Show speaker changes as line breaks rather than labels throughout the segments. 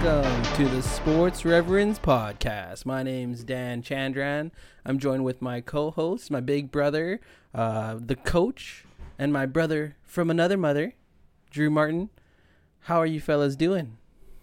Welcome to the Sports Reverends Podcast. My name's Dan Chandran. I'm joined with my co-host, my big brother, the coach, and my brother from another mother, Drew Martin. How are you fellas doing?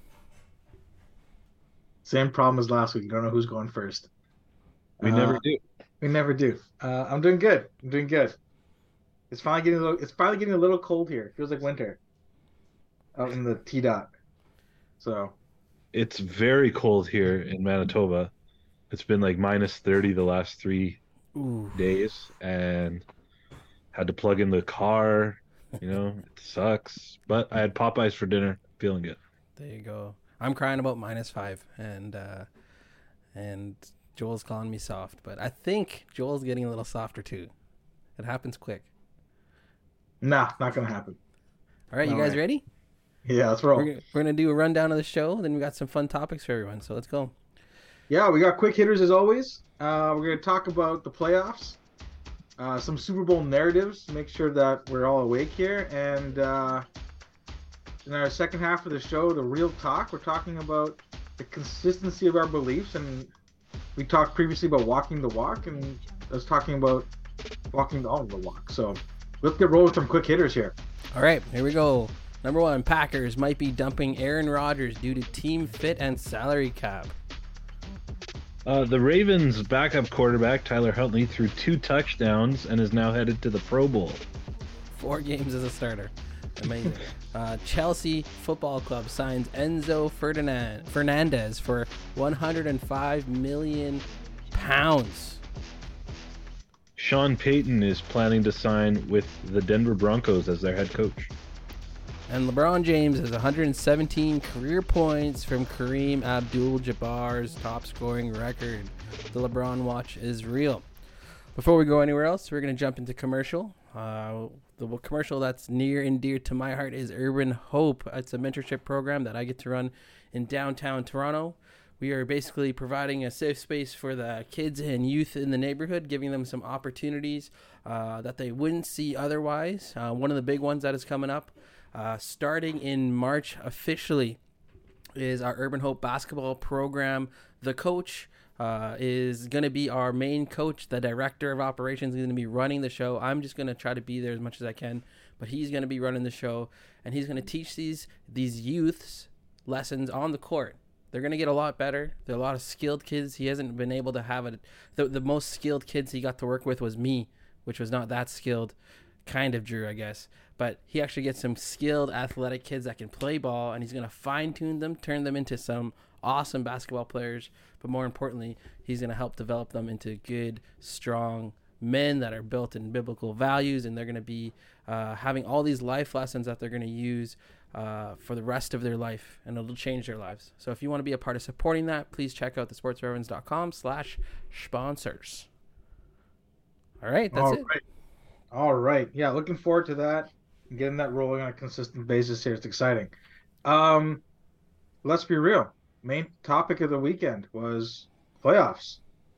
Same problem as last week. You don't know who's going first.
We never do.
We never do. I'm doing good. I'm doing good. It's finally getting a little cold here. It feels like winter out in the T dot. So
It's very cold here in Manitoba. It's been like minus 30 the last 3
Ooh.
days and had to plug in the car. It sucks. But I had Popeyes for dinner. Feeling good.
There you go. I'm crying about -5, and Joel's calling me soft, but I think Joel's getting a little softer too. It happens quick.
nah, not gonna happen.
All right, you guys ready?
Yeah, let's roll.
We're gonna do a rundown of the show. Then we got some fun topics for everyone. So let's go.
Yeah, we got quick hitters as always. We're gonna talk about the playoffs, some Super Bowl narratives. Make sure that we're all awake here, and in our second half of the show, the real talk. We're talking about the consistency of our beliefs, and we talked previously about walking the walk, and I was talking about walking on the walk. So let's get rolling with some quick hitters here.
All right, here we go. Number 1, Packers might be dumping Aaron Rodgers due to team fit and salary cap.
The Ravens' backup quarterback, Tyler Huntley, threw 2 touchdowns and is now headed to the Pro Bowl.
4 games as a starter. Amazing. Chelsea Football Club signs Enzo Fernandez for £105 million.
Sean Payton is planning to sign with the Denver Broncos as their head coach.
And LeBron James has 117 career points from Kareem Abdul-Jabbar's top-scoring record. The LeBron watch is real. Before we go anywhere else, we're going to jump into commercial. The commercial that's near and dear to my heart is Urban Hope. It's a mentorship program that I get to run in downtown Toronto. We are basically providing a safe space for the kids and youth in the neighborhood, giving them some opportunities that they wouldn't see otherwise. One of the big ones that is coming up, starting in March officially, is our Urban Hope basketball program. The coach is going to be our main coach. The director of operations is going to be running the show. I'm just going to try to be there as much as I can, but he's going to be running the show, and he's going to teach these youths lessons on the court. They're going to get a lot better. There are a lot of skilled kids. He hasn't been able to have the most skilled kids he got to work with was me, which was not that skilled. Kind of Drew, I guess. But he actually gets some skilled athletic kids that can play ball, and he's going to fine-tune them, turn them into some awesome basketball players. But more importantly, he's going to help develop them into good, strong men that are built in biblical values, and they're going to be having all these life lessons that they're going to use for the rest of their life, and it'll change their lives. So if you want to be a part of supporting that, please check out thesportsreverends.com/sponsors. All right, that's it.
All right. Yeah, looking forward to that. Getting that rolling on a consistent basis here. It's exciting. Let's be real. Main topic of the weekend was playoffs.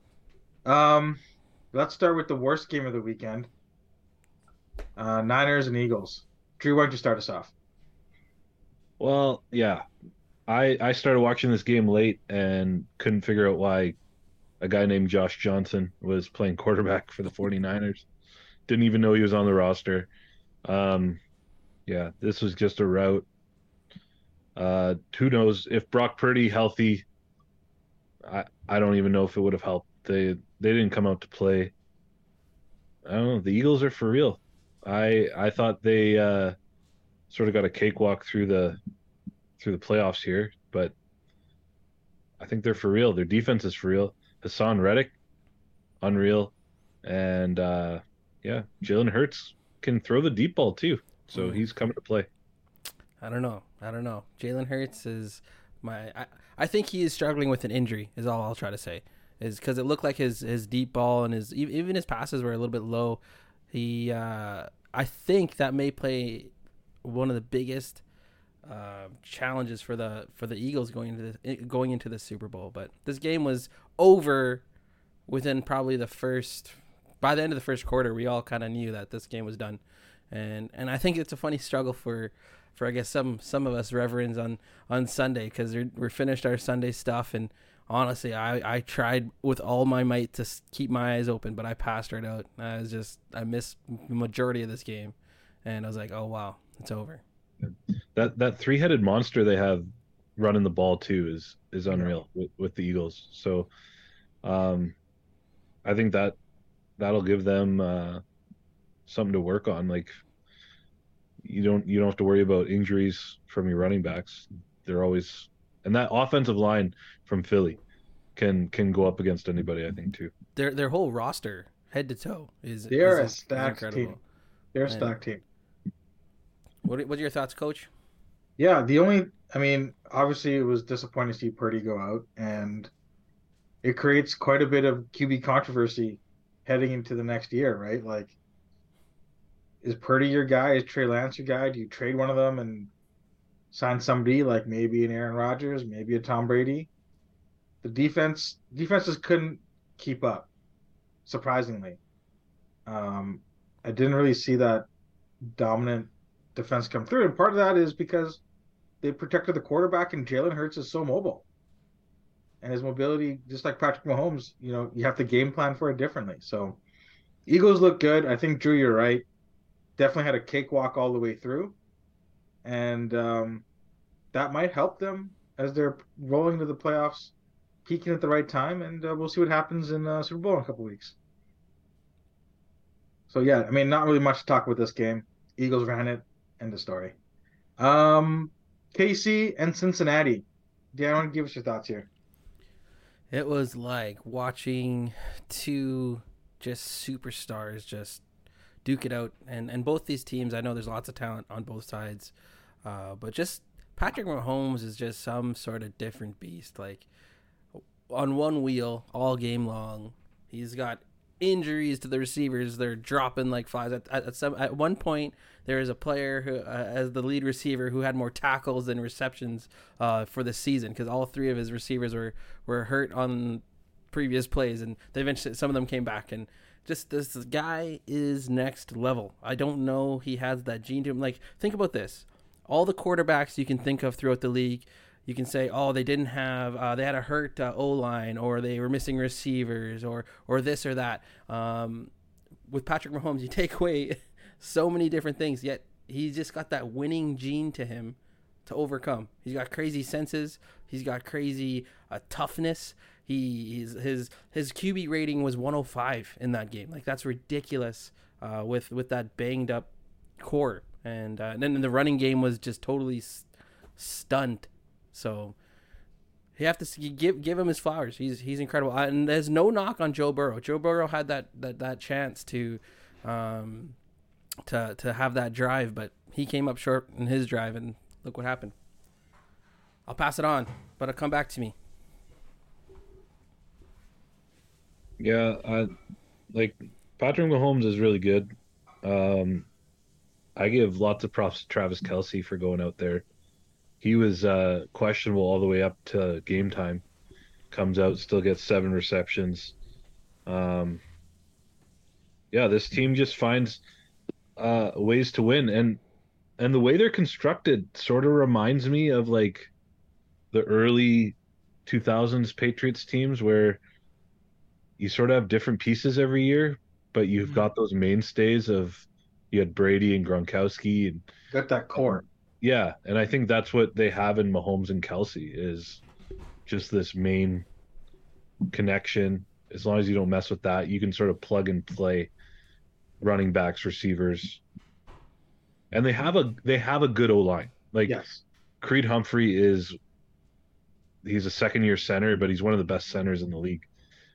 Let's start with the worst game of the weekend. Niners and Eagles. Drew, why don't you start us off?
Well, yeah. I started watching this game late and couldn't figure out why a guy named Josh Johnson was playing quarterback for the 49ers. Didn't even know he was on the roster. Yeah, this was just a rout. Who knows if Brock Purdy healthy? I don't even know if it would have helped. They didn't come out to play. I don't know. The Eagles are for real. I thought they sort of got a cakewalk through the playoffs here, but I think they're for real. Their defense is for real. Hassan Reddick, unreal, and yeah, Jalen Hurts can throw the deep ball too, so he's coming to play.
I don't know. Jalen Hurts is I think he is struggling with an injury. Is all I'll try to say. Is because it looked like his deep ball and even his passes were a little bit low. I think that may play one of the biggest challenges for the Eagles going into the Super Bowl. But this game was over within probably by the end of the first quarter. We all kind of knew that this game was done, and I think it's a funny struggle for I guess some of us reverends on Sunday, because we're finished our Sunday stuff. And honestly, I tried with all my might to keep my eyes open, but I passed right out. I missed the majority of this game, and I was like, oh wow, it's over.
That three-headed monster they have running the ball too is
Yeah.
unreal with the Eagles. So I think that'll give them something to work on. Like you don't have to worry about injuries from your running backs. They're always, and that offensive line from Philly can go up against anybody, I think, too.
Their whole roster, head to toe,
They are a
is
stacked team.
incredible.
They're a
And
stacked team.
What's your thoughts, Coach?
Yeah, I mean, obviously it was disappointing to see Purdy go out, and it creates quite a bit of QB controversy heading into the next year, right? Like, is Purdy your guy? Is Trey Lance your guy? Do you trade one of them and sign somebody like maybe an Aaron Rodgers, maybe a Tom Brady? The defenses couldn't keep up, surprisingly. Um, I didn't really see that dominant defense come through, and part of that is because they protected the quarterback, and Jalen Hurts is so mobile, and his mobility, just like Patrick Mahomes, you have to game plan for it differently. So Eagles look good. I think, Drew, you're right. Definitely had a cakewalk all the way through, and that might help them as they're rolling to the playoffs, peaking at the right time, and we'll see what happens in Super Bowl in a couple weeks. So yeah, I mean, not really much to talk about this game. Eagles ran it. End of story. Um, KC and Cincinnati. Dan, want to give us your thoughts here?
It was like watching two just superstars just duke it out, and both these teams. I know there's lots of talent on both sides, but just Patrick Mahomes is just some sort of different beast. Like on one wheel all game long. He's got injuries to the receivers. They're dropping like flies. At one point, there is a player who, as the lead receiver, who had more tackles than receptions for the season, because all three of his receivers were hurt on previous plays, and they eventually, some of them came back. And just this guy is next level. I don't know, he has that gene to him. Like, think about this: all the quarterbacks you can think of throughout the league, you can say, oh, they didn't have, they had a hurt O-line, or they were missing receivers, or this or that. With Patrick Mahomes, you take away so many different things, yet he's just got that winning gene to him to overcome. He's got crazy senses. He's got crazy toughness. His QB rating was 105 in that game. Like, that's ridiculous with that banged up core. And then the running game was just totally stunned. So you have to give him his flowers. He's incredible, and there's no knock on Joe Burrow. Joe Burrow had that chance to have that drive, but he came up short in his drive, and look what happened. I'll pass it on, but it'll come back to me.
Yeah, like Patrick Mahomes is really good. I give lots of props to Travis Kelce for going out there. He was questionable all the way up to game time. Comes out, still gets 7 receptions. Yeah, this team just finds ways to win, and the way they're constructed sort of reminds me of like the early 2000s Patriots teams, where you sort of have different pieces every year, but you've got those mainstays of, you had Brady and Gronkowski and
Got that core.
yeah, and I think that's what they have in Mahomes and Kelce, is just this main connection. As long as you don't mess with that, you can sort of plug and play running backs, receivers, and they have a good O line. Like,
Yes.
Creed Humphrey he's a second year center, but he's one of the best centers in the league.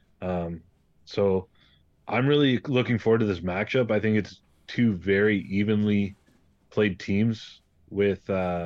So I'm really looking forward to this matchup. I think it's two very evenly played teams with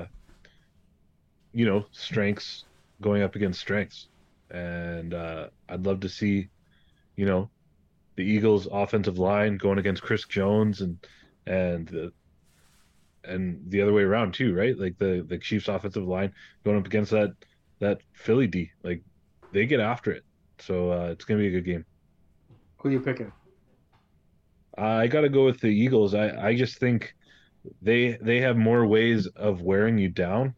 strengths going up against strengths, and I'd love to see the Eagles offensive line going against Chris Jones, and the other way around too, right? Like the Chiefs offensive line going up against that Philly D. Like, they get after it. So it's gonna be a good game.
Who are you picking?
I got to go with the Eagles. I just think they have more ways of wearing you down.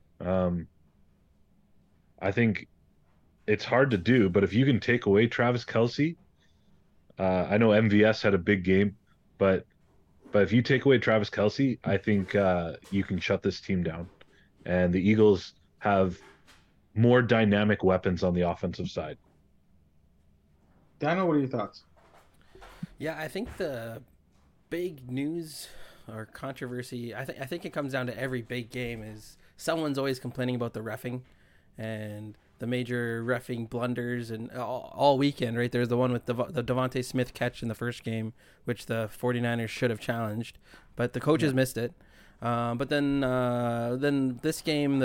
I think it's hard to do, but if you can take away Travis Kelce, I know MVS had a big game, but if you take away Travis Kelce, I think you can shut this team down. And the Eagles have more dynamic weapons on the offensive side.
Daniel, what are your thoughts?
Yeah, I think the big news or controversy, I think it comes down to every big game is someone's always complaining about the reffing and the major reffing blunders and all weekend, right? There's the one with the Devontae Smith catch in the first game, which the 49ers should have challenged, but the coaches missed it. But then this game,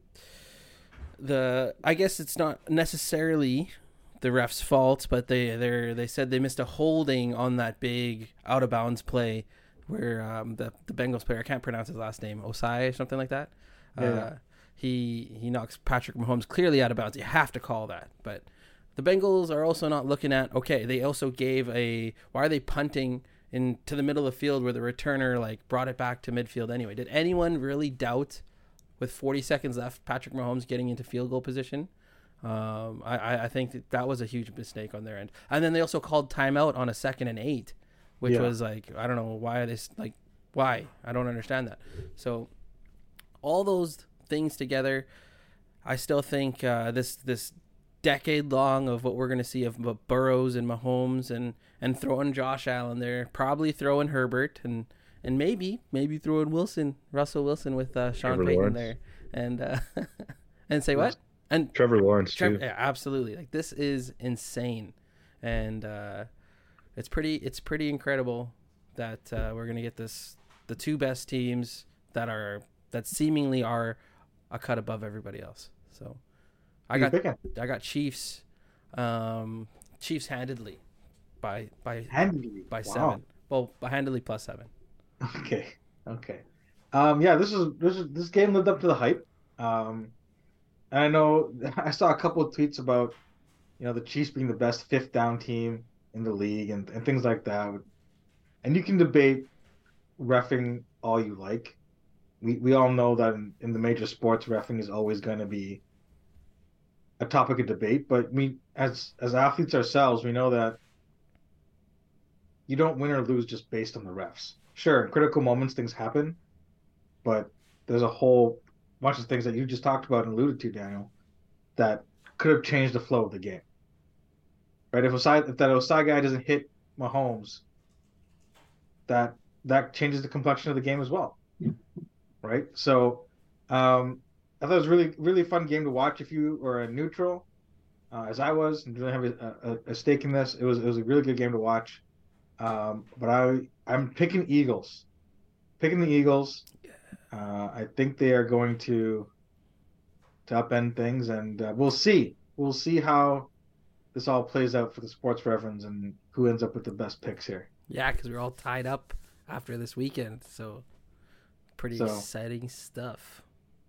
the I guess it's not necessarily the ref's fault, but they said they missed a holding on that big out of bounds play where the Bengals player, I can't pronounce his last name, Osai or something like that.
Yeah.
He knocks Patrick Mahomes clearly out of bounds. You have to call that. But the Bengals are also not looking at, okay, they also gave why are they punting into the middle of the field where the returner like brought it back to midfield anyway? Did anyone really doubt with 40 seconds left Patrick Mahomes getting into field goal position? I think that was a huge mistake on their end. And then they also called timeout on a 2nd and 8, which was like, I don't know why why? I don't understand that. So all those things together, I still think this decade long of what we're going to see of Burrows and Mahomes and throwing Josh Allen there, probably throwing Herbert and maybe throwing Russell Wilson with Sean
Trevor
Payton
Lawrence.
there and and say what? And
Trevor Lawrence too.
yeah, absolutely. Like this is insane, and it's pretty incredible that we're gonna get the two best teams that seemingly are a cut above everybody else. So I got Chiefs, Chiefs handedly by
Handedly.
by
Wow.
7. Well, handedly +7.
Okay. Yeah, this game lived up to the hype. And I know I saw a couple of tweets about, the Chiefs being the best fifth down team in the league and things like that. And you can debate reffing all you like. We all know that in the major sports, reffing is always going to be a topic of debate. But as athletes ourselves, we know that you don't win or lose just based on the refs. Sure, in critical moments, things happen, but there's a whole bunch of things that you just talked about and alluded to, Daniel, that could have changed the flow of the game. Right? If that Osai guy doesn't hit Mahomes, that changes the complexion of the game as well. Right? So I thought it was really, really fun game to watch if you were a neutral, as I was, and really have a stake in this. It was a really good game to watch. But I'm picking Eagles. Picking the Eagles. I think they are going to upend things, and we'll see. We'll see how this all plays out for the sports reference and who ends up with the best picks here.
Yeah, because we're all tied up after this weekend, so pretty exciting stuff.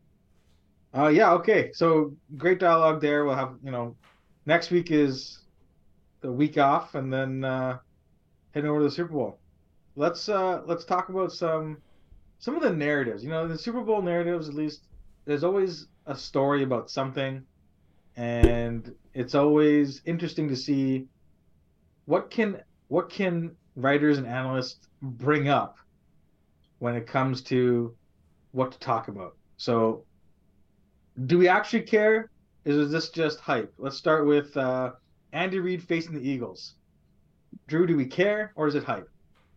Yeah, okay. So great dialogue there. We'll have, next week is the week off, and then heading over to the Super Bowl. Let's talk about some of the narratives. The Super Bowl narratives, at least, there's always a story about something, and it's always interesting to see what can writers and analysts bring up when it comes to what to talk about. So, do we actually care? Is this just hype? Let's start with Andy Reid facing the Eagles. Drew, do we care, or is it hype?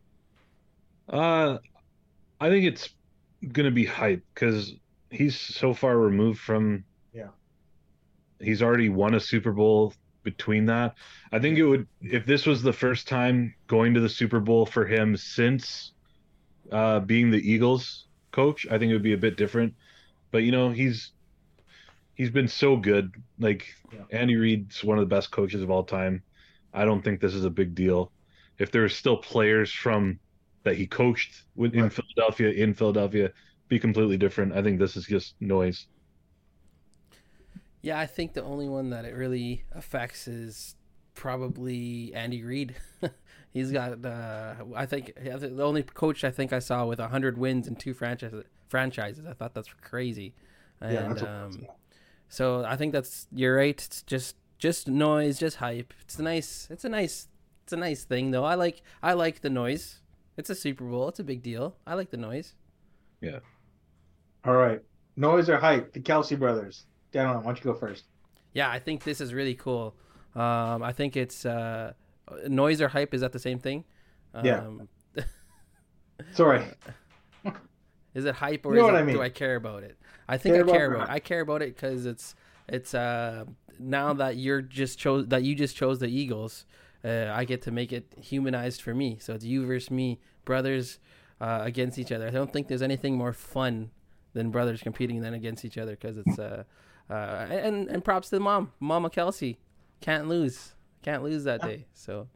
I think it's gonna be hype because he's so far removed from.
Yeah.
He's already won a Super Bowl between that. I think it would, if this was the first time going to the Super Bowl for him since being the Eagles coach, I think it would be a bit different. But he's been so good. Like Andy Reid's one of the best coaches of all time. I don't think this is a big deal. If there's still players from that he coached in Philadelphia, be completely different. I think this is just noise.
Yeah, I think the only one that it really affects is probably Andy Reid. He's got, I think, the only coach I think I saw with 100 wins and 2 franchises. I thought that's crazy. And,
Yeah, that's what
so I think you're right. It's just noise, just hype. It's a nice thing though. I like the noise. It's a Super Bowl. It's a big deal. I like the noise.
Yeah.
All right. Noise or hype? The Kelsey brothers. Dan, why don't you go first?
Yeah, I think this is really cool. I think it's noise or hype. Is that the same thing?
Yeah. Sorry.
Is it hype or
You know what I mean.
do I care about it? I think I care about it. I care about it because it's now that you just chose the Eagles, I get to make it humanized for me. So it's you versus me, brothers against each other. I don't think there's anything more fun than brothers competing then against each other because it's and props to the Mama Kelsey, can't lose that day. So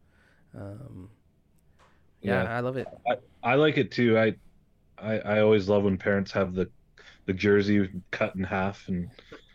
yeah, I love it.
I like it too. I always love when parents have the jersey cut in half, and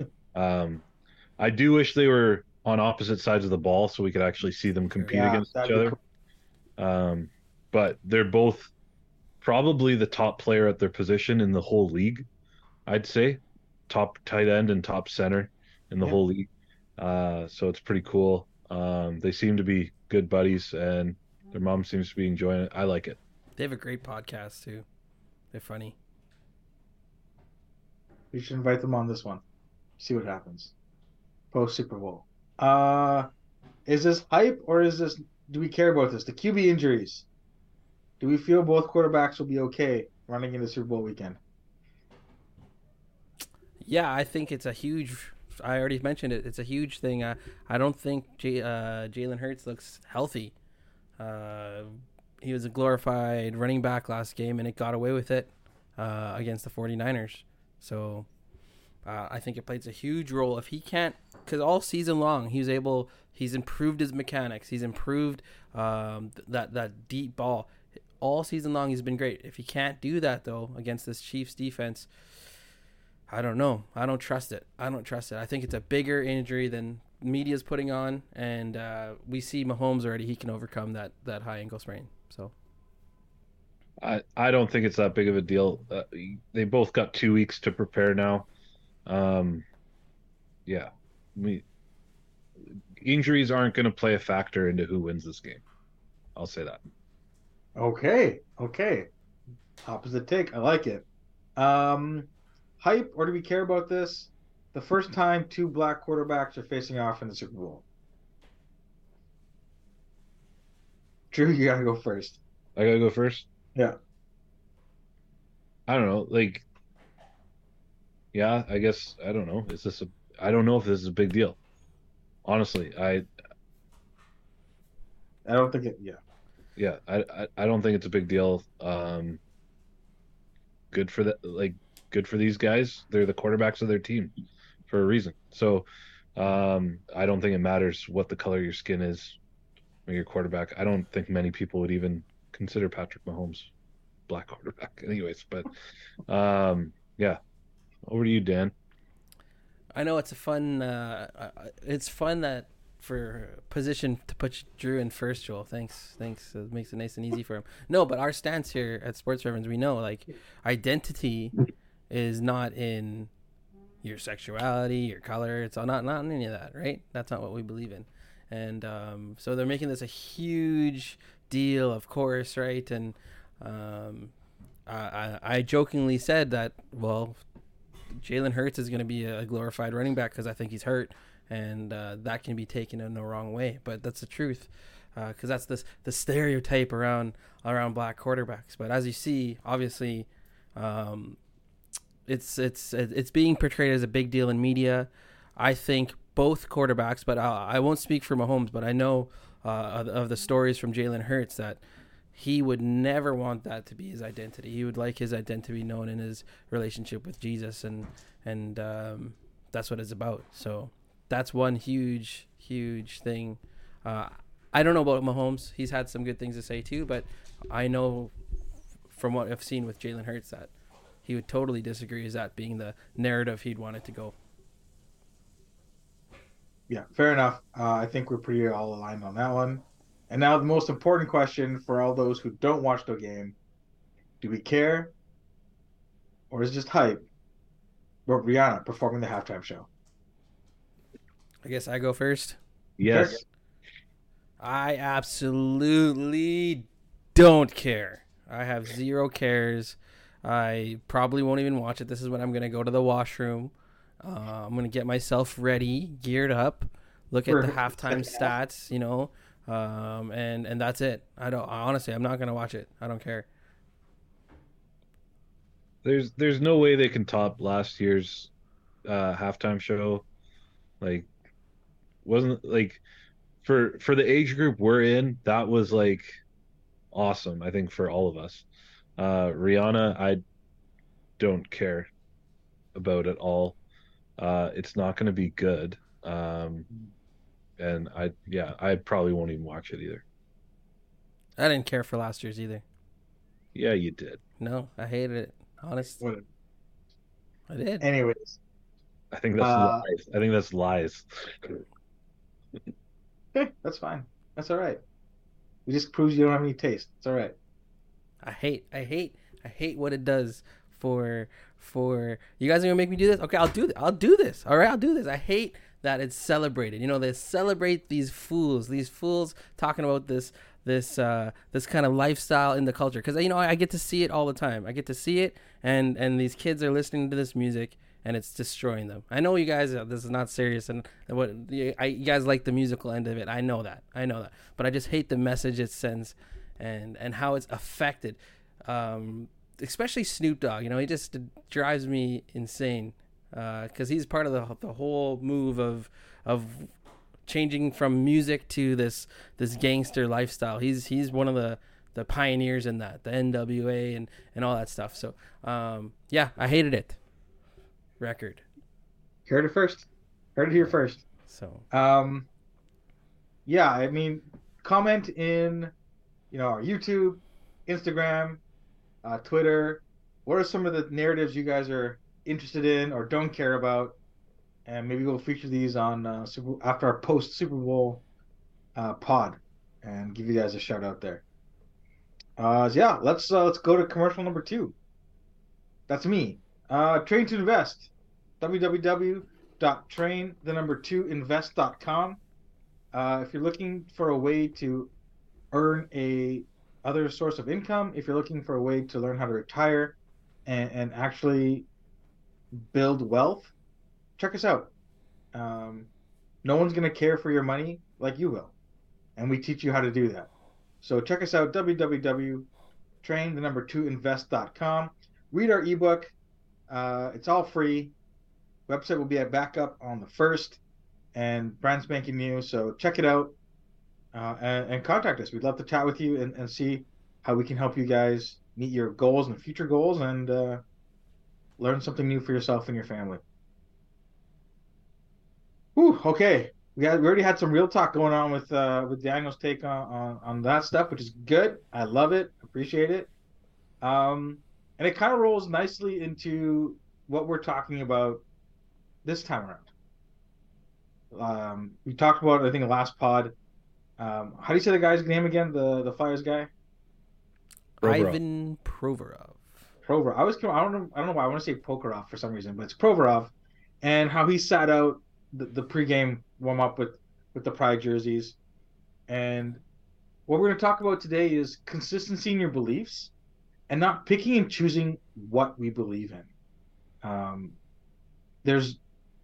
I do wish they were on opposite sides of the ball so we could actually see them compete against each other. Cool. But they're both probably the top player at their position in the whole league. I'd say top tight end and top center in the whole league. So it's pretty cool. They seem to be good buddies, and their mom seems to be enjoying it. I like it.
They have a great podcast too. They're funny.
We should invite them on this one. See what happens. Post Super Bowl. Is this hype or do we care about this? The QB injuries. Do we feel both quarterbacks will be okay running into Super Bowl weekend?
Yeah, I think it's a huge. I already mentioned it. It's a huge thing. I don't think Jalen Hurts looks healthy. He was a glorified running back last game, and it got away with it against the 49ers. So I think it plays a huge role. If he can't, because all season long he's improved his mechanics. He's improved that deep ball. All season long he's been great. If he can't do that though against this Chiefs defense, I don't know. I don't trust it. I think it's a bigger injury than media's putting on, and we see Mahomes already. He can overcome that high ankle sprain. So
I don't think it's that big of a deal. They both got 2 weeks to prepare now. Yeah, injuries aren't going to play a factor into who wins this game. I'll say that.
Okay. Opposite take. I like it. Hype, or do we care about this? The first time two black quarterbacks are facing off in the Super Bowl. Drew, you gotta go first.
I gotta go first?
Yeah.
I don't know. Yeah, I guess, I don't know. I don't know if this is a big deal. Honestly, I
don't think it,
yeah, I don't think it's a big deal. Good for these guys. They're the quarterbacks of their team for a reason. So I don't think it matters what the color of your skin is when you're quarterback. I don't think many people would even consider Patrick Mahomes black quarterback anyways, but yeah. Over to you, Dan.
I know it's fun that for position to put Drew in first, Joel. Thanks. It makes it nice and easy for him. No, but our stance here at Sports Reference, we know identity is not in your sexuality, your color. It's not in any of that, right? That's not what we believe in. And so they're making this a huge deal, of course, right? And I jokingly said that, well, Jalen Hurts is going to be a glorified running back because I think he's hurt, and that can be taken in the wrong way. But that's the truth, because that's the stereotype around black quarterbacks. But as you see, obviously, it's being portrayed as a big deal in media. I think both quarterbacks, but I won't speak for Mahomes, but I know of the stories from Jalen Hurts that he would never want that to be his identity. He would like his identity to be known in his relationship with Jesus, and that's what it's about. So that's one huge thing. I don't know about Mahomes. He's had some good things to say too, but I know from what I've seen with Jalen Hurts that he would totally disagree as that being the narrative he'd want it to go.
Yeah, fair enough. I think we're pretty all aligned on that one. And now the most important question for all those who don't watch the game: do we care, or is it just hype about Rihanna performing the halftime show?
I guess I go first.
Sure.
Yes.
I absolutely don't care. I have zero cares. I probably won't even watch it. This is when I'm going to go to the washroom. I'm going to get myself ready, geared up, look at the
For
halftime stats, and that's it. Honestly, I'm not going to watch it. I don't care.
There's no way they can top last year's halftime show. Like wasn't like for the age group we're in, that was like awesome, I think, for all of us. Rihanna, I don't care about at all. It's not going to be good. And I probably won't even watch it either.
I didn't care for last year's either.
Yeah, you did.
No, I hated it. Honest,
what?
I did.
Anyways,
I think that's
uh,
lies. I think that's lies.
okay, that's fine. That's all right. It just proves you don't have any taste. It's all right.
I hate what it does for you guys are gonna make me do this. Okay, I'll do this. All right, I'll do this. I hate that it's celebrated. They celebrate these fools talking about this kind of lifestyle in the culture because I get to see it all the time. I get to see it, and these kids are listening to this music, and it's destroying them. I know you guys. This is not serious, and you guys like the musical end of it. I know that. But I just hate the message it sends, and how it's affected. Especially Snoop Dogg. He just drives me insane because he's part of the whole move of changing from music to this gangster lifestyle. He's one of the pioneers in that, the NWA and all that stuff. So yeah, I hated it. Record.
Heard it first. Heard it here first.
So
Um, yeah, I mean, comment in, our YouTube, Instagram, Twitter. What are some of the narratives you guys are interested in or don't care about? And maybe we'll feature these on after our post Super Bowl pod and give you guys a shout out there. So yeah, let's go to commercial number two. That's me. Train to invest. www.train2invest.com. If you're looking for a way to earn a other source of income, if you're looking for a way to learn how to retire and actually build wealth, check us out. No one's going to care for your money like you will. And we teach you how to do that. So check us out, www.train2invest.com. Read our ebook. It's all free. Website will be at backup on the 1st and brand spanking new. So check it out and contact us. We'd love to chat with you and see how we can help you guys meet your goals and future goals and learn something new for yourself and your family. Whew, okay. We already had some real talk going on with Daniel's take on that stuff, which is good. I love it. Appreciate it. And it kind of rolls nicely into what we're talking about this time around. We talked about, I think, the last pod. How do you say the guy's name again? The Flyers guy?
Provorov.
Ivan Provorov.
Provorov. I don't know why I want to say Prokhorov for some reason, but it's Provorov, and how he sat out the pregame warm up with the Pride jerseys. And what we're going to talk about today is consistency in your beliefs and not picking and choosing what we believe in. There's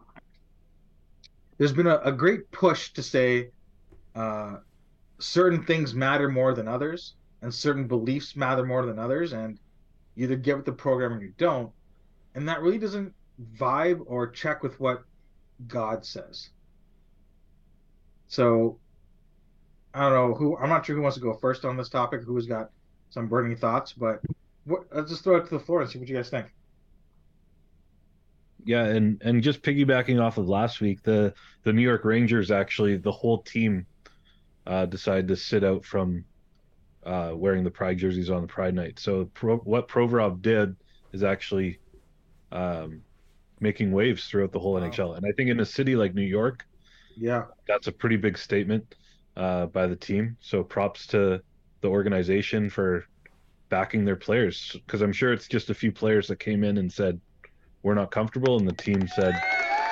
been a great push to say certain things matter more than others and certain beliefs matter more than others, and you either get with the program or you don't. And that really doesn't vibe or check with what God says. So I don't know I'm not sure who wants to go first on this topic, who's got some burning thoughts, but let's just throw it to the floor and see what you guys think.
Yeah, and just piggybacking off of last week, the New York Rangers, actually the whole team decided to sit out from wearing the Pride jerseys on the Pride night. So what Provorov did is actually making waves throughout the whole
Wow.
NHL. And I think in a city like New York,
Yeah.
That's a pretty big statement by the team. So props to the organization for backing their players, because I'm sure it's just a few players that came in and said we're not comfortable, and the team said,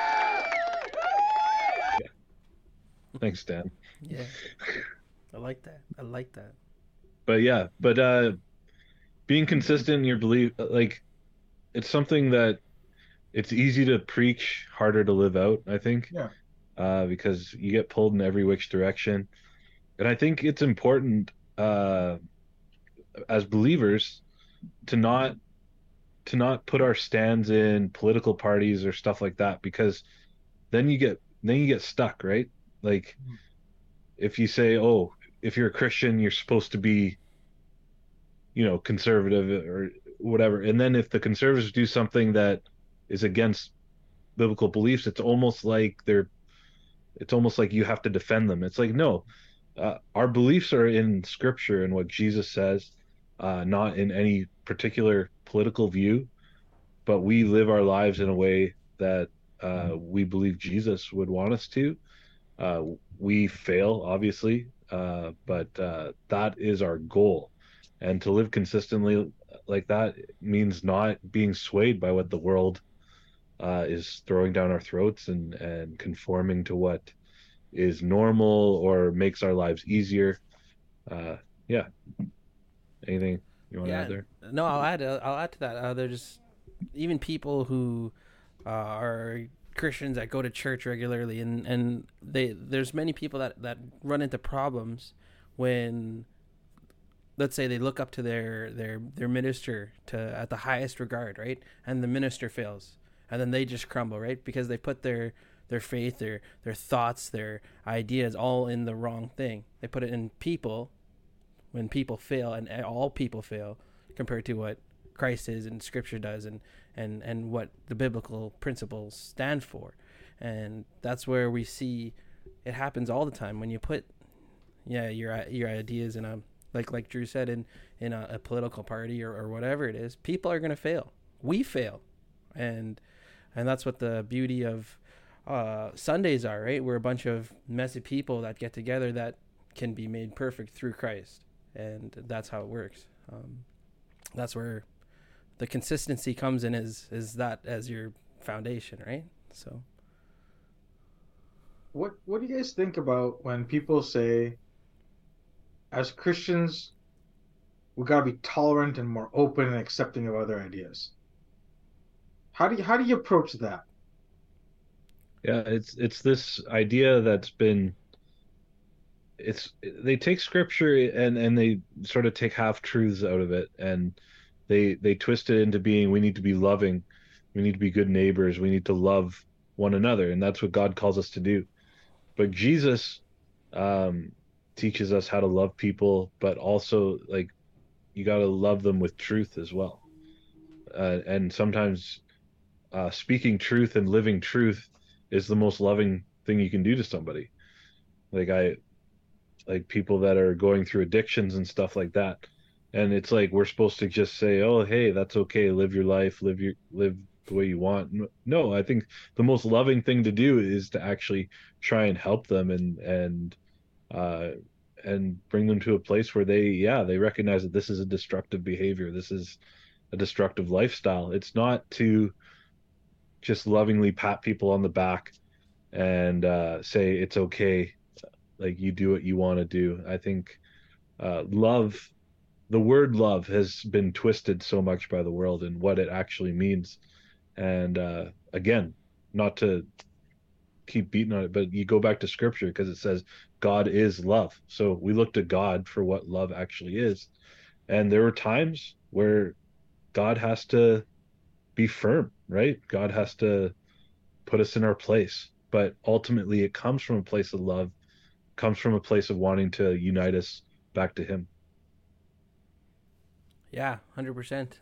yeah, thanks, Dan.
Yeah, I like that. I like that.
But yeah, but being consistent in your belief, like it's something that it's easy to preach, harder to live out, I think,
Yeah.
because you get pulled in every which direction. And I think it's important as believers to not put our stands in political parties or stuff like that, because then you get stuck, right? Like if you say, oh, if you're a Christian, you're supposed to be, conservative or whatever. And then if the conservatives do something that is against biblical beliefs, it's almost like you have to defend them. It's like, no, our beliefs are in Scripture and what Jesus says, not in any particular political view, but we live our lives in a way that we believe Jesus would want us to. Uh, we fail, obviously, but that is our goal. And to live consistently like that means not being swayed by what the world is throwing down our throats, and conforming to what is normal or makes our lives easier. Uh, yeah. Anything you want to add
Yeah,
there?
no, I'll add to that. There's even people who are Christians that go to church regularly, and there's many people that run into problems when, let's say, they look up to their minister to at the highest regard, right? And the minister fails, and then they just crumble, right? Because they put their faith, their thoughts, their ideas all in the wrong thing. They put it in people when people fail, and all people fail compared to what Christ is and Scripture does, and what the biblical principles stand for. And that's where we see it happens all the time when you put your ideas in a, like Drew said, in a political party, or whatever it is. People are going to fail. We fail, and that's what the beauty of Sundays are, right? We're a bunch of messy people that get together that can be made perfect through Christ, and that's how it works. That's where the consistency comes in, is that as your foundation, right? So
What do you guys think about when people say, as Christians, we gotta be tolerant and more open and accepting of other ideas? How do you approach that?
Yeah, it's this idea that's been it's they take scripture and they sort of take half truths out of it, and they twist it into being, we need to be loving, we need to be good neighbors, we need to love one another, and that's what God calls us to do. But Jesus um teaches us how to love people, but also, like, you got to love them with truth as well. And sometimes speaking truth and living truth is the most loving thing you can do to somebody. Like, like people that are going through addictions and stuff like that. And it's like we're supposed to just say, "Oh, hey, that's okay. Live your life. Live the way you want." No, I think the most loving thing to do is to actually try and help them, uh and bring them to a place where they recognize that this is a destructive behavior. This is a destructive lifestyle. It's not to just lovingly pat people on the back and say it's okay, like you do what you want to do. I think love, the word love, has been twisted so much by the world and what it actually means. And again, not to keep beating on it, but you go back to scripture because it says God is love. So we look to God for what love actually is. And there are times where God has to be firm, right? God has to put us in our place. But ultimately, it comes from a place of love, comes from a place of wanting to unite us back to Him.
yeah, 100%.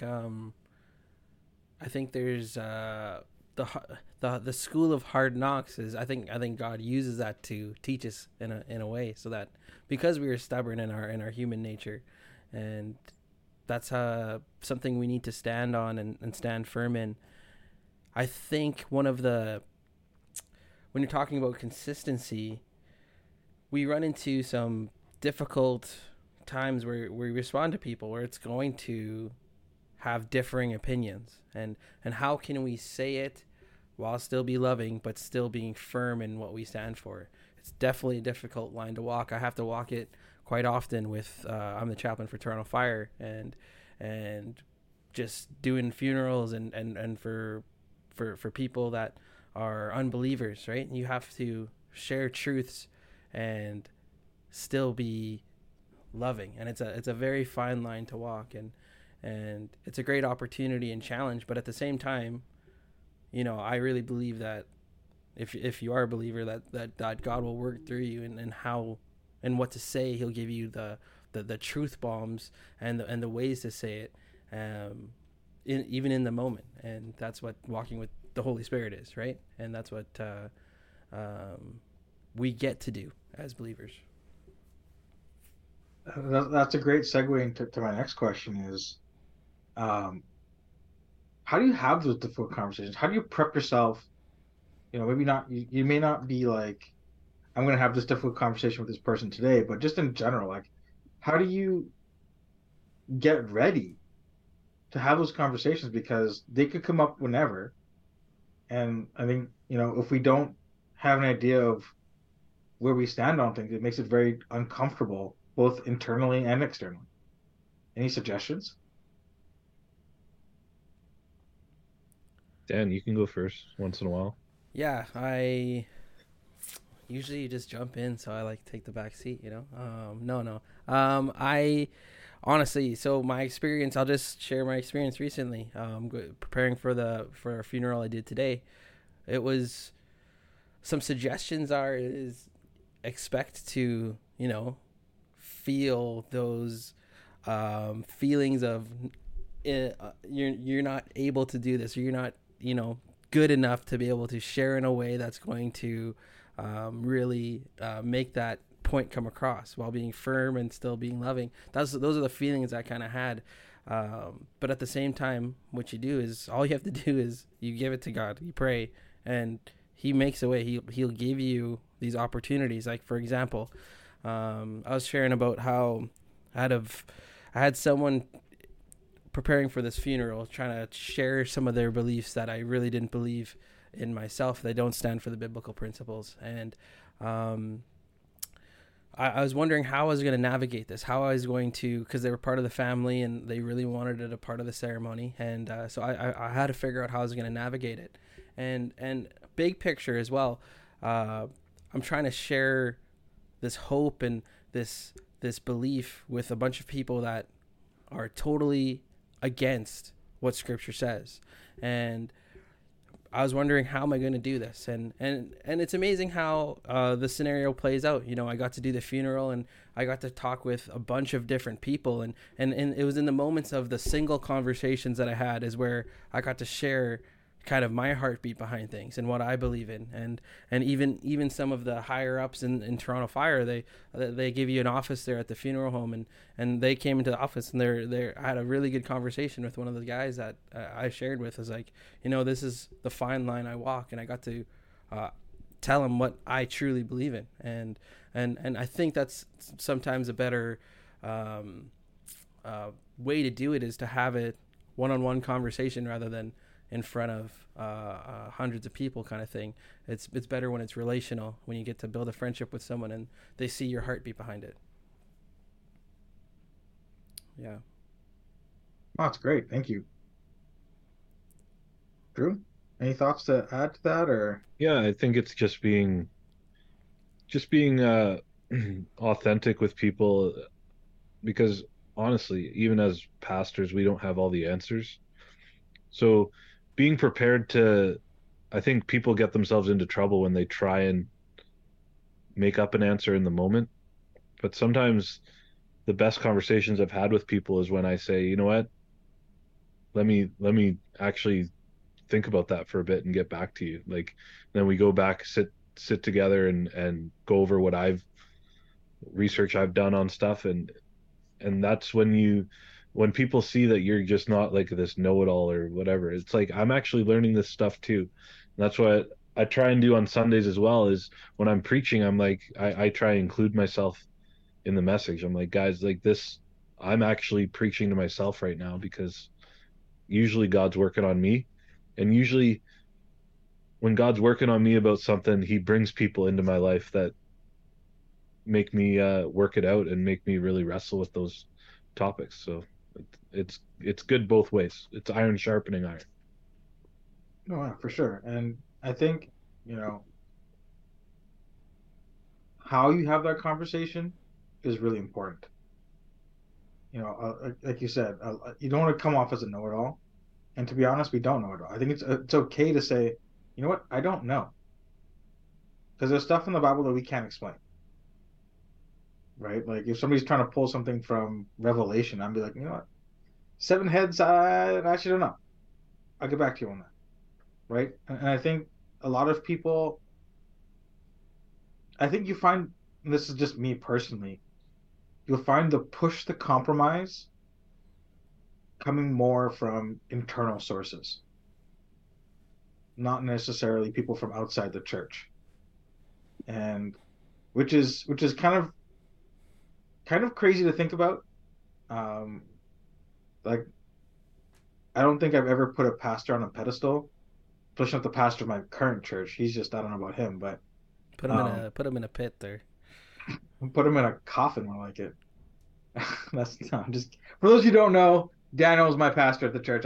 I think there's the the school of hard knocks is, I think God uses that to teach us in a way, so that because we are stubborn in our human nature, and that's something we need to stand on, and stand firm in. I think when when you're talking about consistency, we run into some difficult times where we respond to people where it's going to have differing opinions, and how can we say it while still be loving but still being firm in what we stand for. It's definitely a difficult line to walk. I have to walk it quite often with I'm the chaplain for Toronto Fire, and just doing funerals and for people that are unbelievers, right? You have to share truths and still be loving, and it's a very fine line to walk, and it's a great opportunity and challenge. But at the same time, I really believe that if you are a believer, that God will work through you, and how and what to say. He'll give you the truth bombs and the ways to say it, even in the moment. And that's what walking with the Holy Spirit is, right? And that's what we get to do as believers.
That's a great segue into my next question is, how do you have those difficult conversations? How do you prep yourself? Maybe not, you may not be like, I'm going to have this difficult conversation with this person today, but just in general, like, how do you get ready to have those conversations? Because they could come up whenever. And I think, if we don't have an idea of where we stand on things, it makes it very uncomfortable, both internally and externally. Any suggestions?
Dan, you can go first once in a while.
Yeah, I usually just jump in, so I like take the back seat. No. I honestly, so my experience, I'll just share my experience recently. Preparing for a funeral I did today. It was, some suggestions is expect to feel those feelings of you're not able to do this, or you're not good enough to be able to share in a way that's going to really make that point come across while being firm and still being loving. Those are the feelings I kind of had. But at the same time, what you do is, all you have to do is you give it to God, you pray, and He makes a way. He'll give you these opportunities. Like, for example, I was sharing about how I had someone preparing for this funeral trying to share some of their beliefs that I really didn't believe in myself. They don't stand for the biblical principles. And I was wondering how I was going to navigate this, how I was going to, because they were part of the family and they really wanted it a part of the ceremony. And so I had to figure out how I was going to navigate it. And big picture as well, I'm trying to share this hope and this belief with a bunch of people that are totally against what Scripture says. And I was wondering, how am I going to do this? And it's amazing how the scenario plays out. I got to do the funeral, and I got to talk with a bunch of different people, and it was in the moments of the single conversations that I had is where I got to share kind of my heartbeat behind things and what I believe in. And even some of the higher ups in Toronto Fire, they give you an office there at the funeral home, and they came into the office, and I had a really good conversation with one of the guys that I shared with. Is like, this is the fine line I walk, and I got to tell him what I truly believe in. And I think that's sometimes a better way to do it, is to have it one-on-one conversation rather than in front of hundreds of people, kind of thing. It's better when it's relational, when you get to build a friendship with someone and they see your heartbeat behind it. Yeah.
Oh, that's great. Thank you. Drew, any thoughts to add to that? Or
Yeah, I think it's just being authentic with people, because honestly, even as pastors, we don't have all the answers. So being prepared I think people get themselves into trouble when they try and make up an answer in the moment. But sometimes the best conversations I've had with people is when I say, you know what, let me actually think about that for a bit and get back to you. Like, then we go back, sit together and go over what research I've done on stuff, and that's when people see that you're just not like this know-it-all or whatever. It's like, I'm actually learning this stuff too. And that's what I try and do on Sundays as well is when I'm preaching, I'm like, I try and include myself in the message. I'm like, guys, like this, I'm actually preaching to myself right now because usually God's working on me. And usually when God's working on me about something, he brings people into my life that make me work it out and make me really wrestle with those topics. So it's good both ways. It's iron sharpening iron.
No, yeah, for sure. And I think, you know, how you have that conversation is really important. You know, like you said, you don't want to come off as a know-it-all. And to be honest, we don't know it all. I think it's okay to say, you know what, I don't know, because there's stuff in the Bible that we can't explain, right? Like if somebody's trying to pull something from Revelation, I'd be like, you know what, seven heads, I actually don't know. I'll get back to you on that, right? And I think a lot of people, I think you find, and this is just me personally, you'll find the push to compromise coming more from internal sources, not necessarily people from outside the church, and which is kind of crazy to think about. Um, like I don't think I've ever put a pastor on a pedestal, especially not the pastor of my current church. He's just, I don't know about him, but
Put him in a pit there.
put him in a coffin more like it. That's no, I'm just for those who don't know, Daniel's my pastor at the church.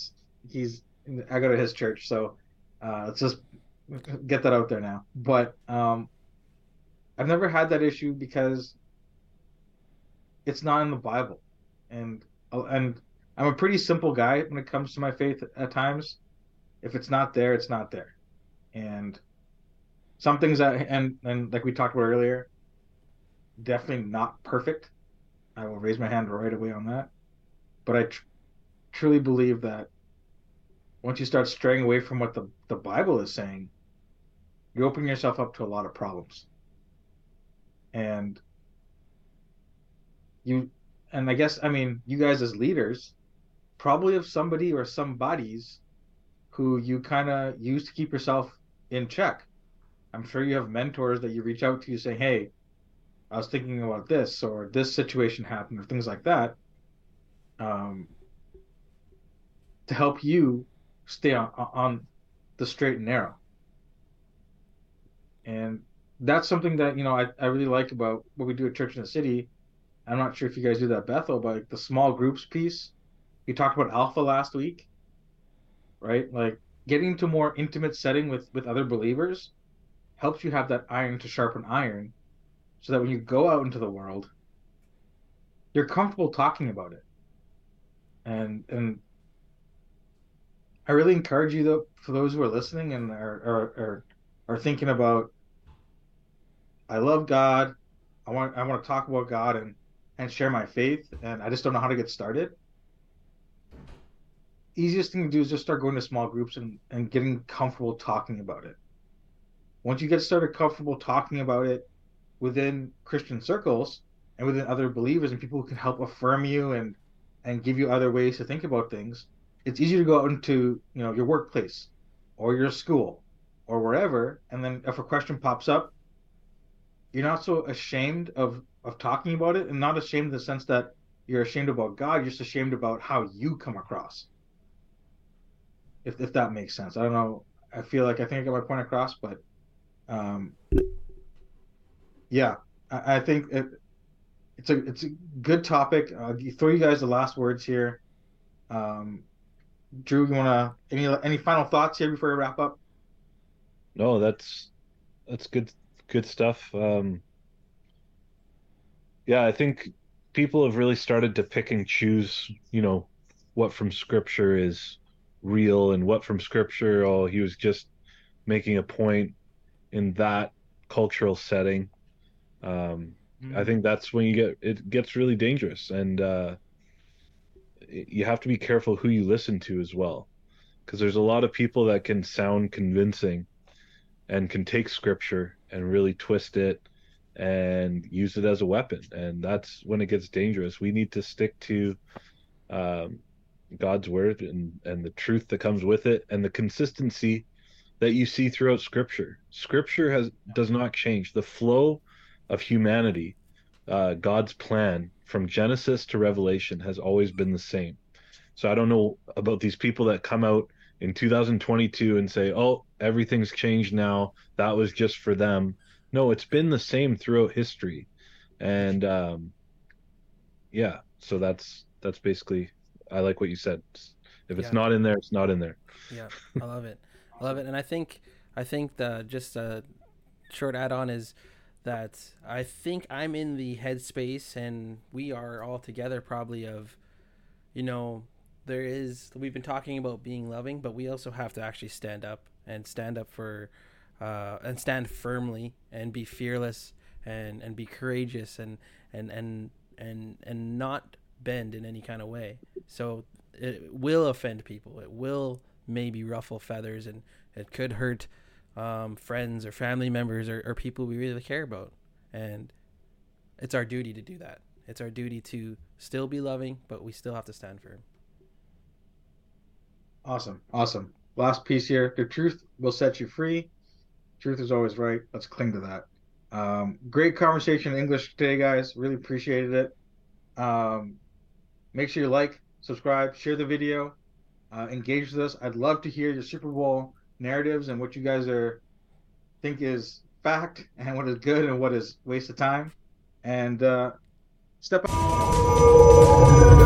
I go to his church, so let's just get that out there now. But I've never had that issue because it's not in the Bible, and I'm a pretty simple guy when it comes to my faith at times. If it's not there, it's not there. And some things that and like we talked about earlier, definitely not perfect. I will raise my hand right away on that. But I truly believe that once you start straying away from what the Bible is saying, you open yourself up to a lot of problems. And you and I guess I mean you guys as leaders probably have somebody or some buddies who you kind of use to keep yourself in check. I'm sure you have mentors that you reach out to say, "Hey, I was thinking about this or this situation happened or things like that," um, to help you stay on the straight and narrow. And that's something that, I really like about what we do at Church in the City. I'm not sure if you guys do that, Bethel, but like the small groups piece. You talked about Alpha last week, right? Like getting into a more intimate setting with other believers helps you have that iron to sharpen iron so that when you go out into the world, you're comfortable talking about it. And I really encourage you though, for those who are listening and are thinking about, I love God, I want to talk about God and share my faith, and I just don't know how to get started. Easiest thing to do is just start going to small groups and getting comfortable talking about it. Once you get started comfortable talking about it within Christian circles and within other believers and people who can help affirm you and give you other ways to think about things, it's easier to go out into your workplace or your school or wherever, and then if a question pops up, you're not so ashamed of talking about it, and not ashamed in the sense that you're ashamed about God, you're just ashamed about how you come across. If that makes sense. I don't know. I feel like I think I got my point across, but um, yeah, I think it's a good topic. Throw you guys the last words here. Drew, you wanna any final thoughts here before we wrap up?
No, that's good stuff. Yeah, I think people have really started to pick and choose, what from scripture is real and what from scripture, oh, he was just making a point in that cultural setting. I think that's when it gets really dangerous, and you have to be careful who you listen to as well, because there's a lot of people that can sound convincing and can take scripture and really twist it and use it as a weapon, and that's when it gets dangerous. We need to stick to um, God's word and the truth that comes with it and the consistency that you see throughout Scripture. Scripture does not change. The flow of humanity, God's plan from Genesis to Revelation has always been the same. So I don't know about these people that come out in 2022 and say, "Oh, everything's changed now. That was just for them." No, it's been the same throughout history, and yeah. So that's basically. I like what you said. If it's
Yeah.
not in there, it's not in there.
Yeah, I love it. I love it, and I think the just a short add-on is that I think I'm in the headspace, and we are all together probably of, you know, we've been talking about being loving, but we also have to actually stand up for, and stand firmly and be fearless and be courageous and and and not bend in any kind of way. So it will offend people. It will maybe ruffle feathers, and it could hurt friends or family members or people we really care about. And it's our duty to do that. It's our duty to still be loving, but we still have to stand firm.
Awesome. Awesome. Last piece here. The truth will set you free. Truth is always right. Let's cling to that. Great conversation in English today, guys. Really appreciated it. Um, Make sure you like, subscribe, share the video, engage with us. I'd love to hear your Super Bowl narratives and what you guys think is fact and what is good and what is waste of time. And step up.